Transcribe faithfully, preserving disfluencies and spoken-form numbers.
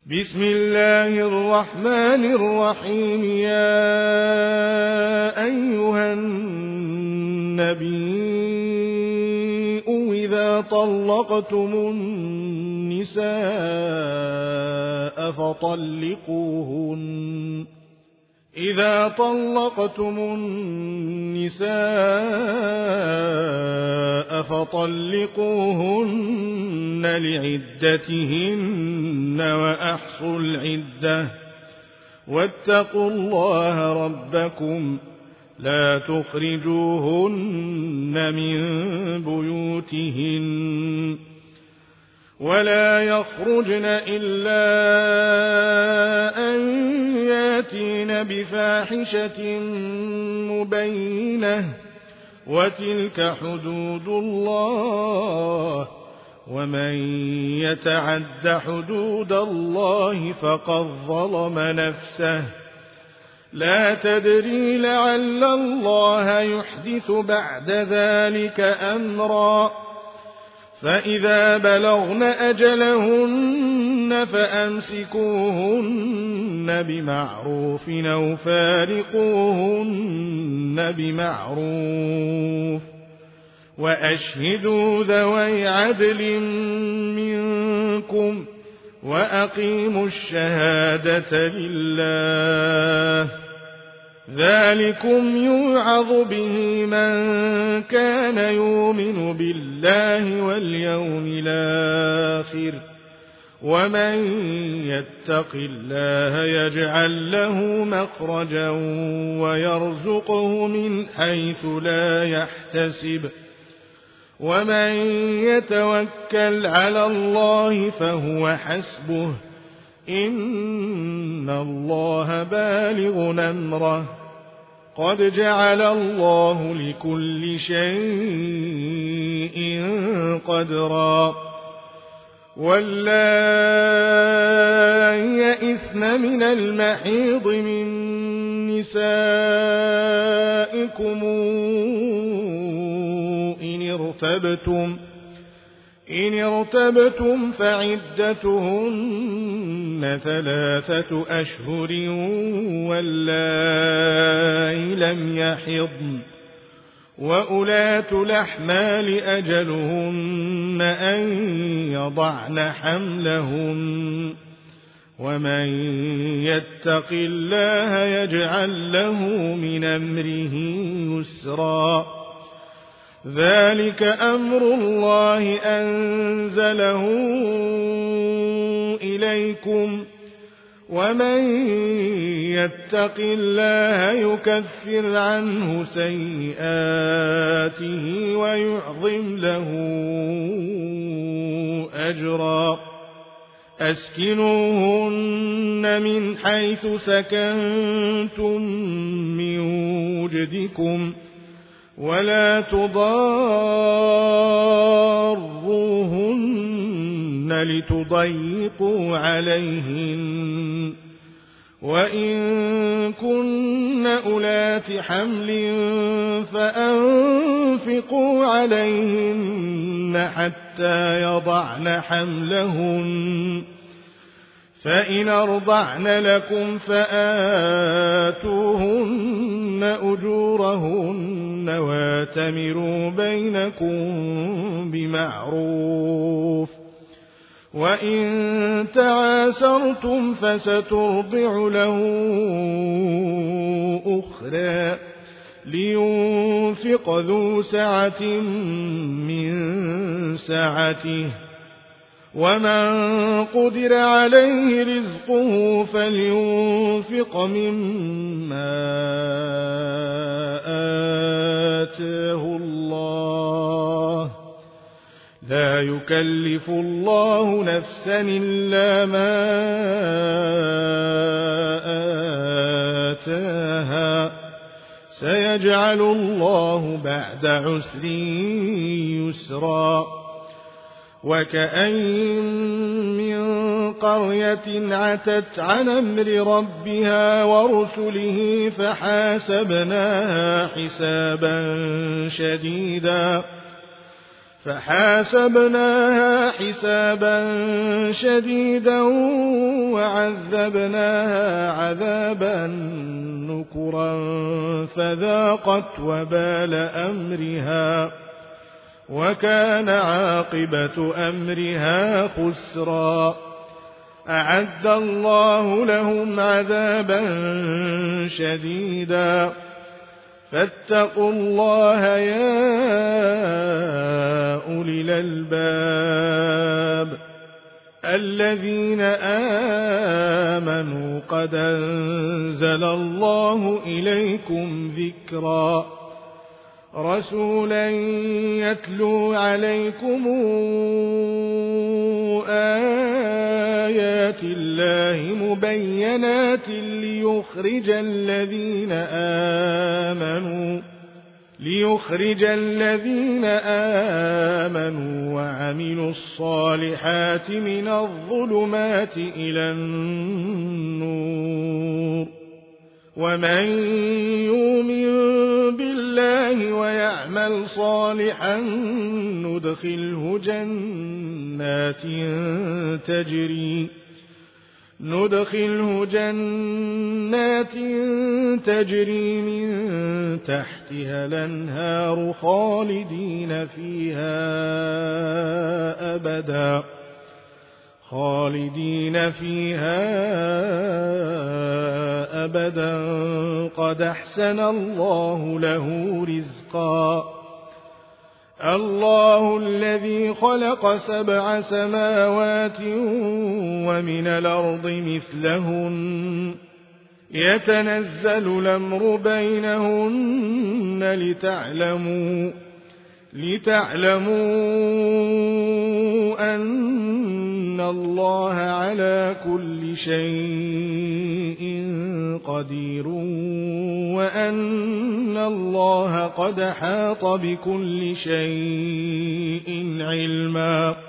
بسم الله الرحمن الرحيم. يا أيها النبي إذا طلقتم النساء فطلقوهن إذا طلقتم النساء فطلقوهن لعدتهن وأحصوا العدة واتقوا الله ربكم لا تخرجوهن من بيوتهن ولا يخرجن إلا أن ياتين بفاحشة مبينة وتلك حدود الله ومن يتعد حدود الله فقد ظلم نفسه لا تدري لعل الله يحدث بعد ذلك أمرا. فإذا بلغن أجلهن فأمسكوهن بمعروف أو فارقوهن بمعروف وأشهدوا ذوي عدل منكم وأقيموا الشهادة لله ذلكم يوعظ به من كان يؤمن بالله واليوم الآخر ومن يتق الله يجعل له مخرجا ويرزقه من حيث لا يحتسب ومن يتوكل على الله فهو حسبه إن الله بالغ أمره قد جعل الله لكل شيء قدرا. واللائي يئسن من المحيض من نسائكم إن ارتبتم إن ارتبتم فعدتهن ثلاثة أشهر واللائي لم يحضن وأولاة الأحمال أجلهن أن يضعن حملهن ومن يتق الله يجعل له من أمره يسرا. ذلك أمر الله أنزله إليكم ومن يتق الله يكفر عنه سيئاته ويعظم له أجرا. أسكنوهن من حيث سكنتم من وجدكم ولا تضاروهن لتضيقوا عليهن وإن كن أولات حمل فأنفقوا عليهن حتى يضعن حملهن فإن أرضعن لكم فآتوهن أجورهن واتمروا بينكم بمعروف وإن تعاسرتم فسترضع له أخرى لينفق ذو سعة من سعته ومن قدر عليه رزقه فلينفق مما آتاه الله لا يكلف الله نفسا إلا ما آتاها سيجعل الله بعد عسر يسرا. وكأين من قرية عتت عن أمر ربها ورسله فحاسبناها حسابا شديدا فحاسبناها حسابا شديدا وعذبناها عذابا نكرا فذاقت وبال أمرها وكان عاقبة أمرها خسرا أعد الله لهم عذابا شديدا فاتقوا الله يا أولي الألباب الذين آمنوا قد أنزل الله إليكم ذكرا رسولا يتلو عليكم آيات الله مبينات ليخرج الذين آمنوا ليخرج الذين آمنوا وعملوا الصالحات من الظلمات إلى النور ومن يؤمن بالله ويعمل صالحا ندخله جنات تجري ندخله جنات تجري من تحتها الأنهار خالدين فيها أبدا خالدين فيها أبدا قد أحسن الله له رزقا الله الذي خلق سبع سماوات ومن الأرض مثلهن يتنزل الأمر بينهن لتعلموا لتعلموا أن الله على كل شيء قدير وأن الله قد حاط بكل شيء علما